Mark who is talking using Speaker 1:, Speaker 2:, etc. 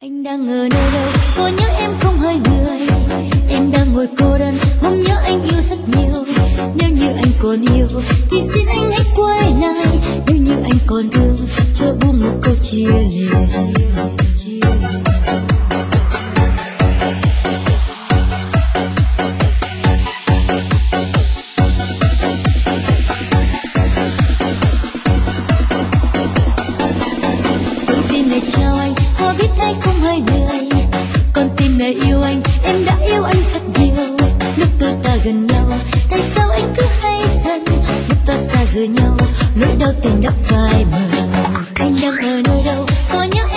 Speaker 1: Anh đang ở nơi đâu, có nhớ em không hai người. Em đang ngồi cô đơn, mong nhớ anh yêu rất nhiều. Nếu như anh còn yêu, thì xin anh hãy quay lại. Nếu như anh còn thương, cho buông một câu chia lìa. Chào anh, có biết anh không hai người. Con tim này yêu anh, em đã yêu anh rất nhiều. Lúc đôi ta gần nhau, tại sao anh cứ hay giận? Lúc ta xa rời nhau, nỗi đau tình đã phai mờ. Anh đang ở nơi đâu, có nhớ